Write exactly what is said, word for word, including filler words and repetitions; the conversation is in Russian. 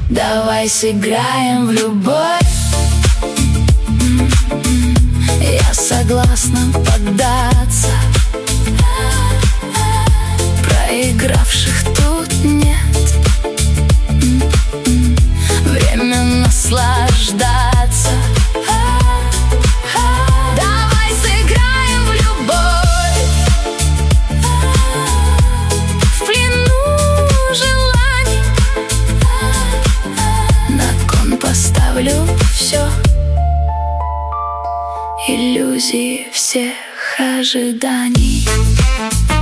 Давай сыграем в любовь. Я согласна поддаться. Проигравших тут нет. Время наслаждаться. Давай сыграем в любовь. В плену желаний на кон поставлю все. Иллюзии всех ожиданий.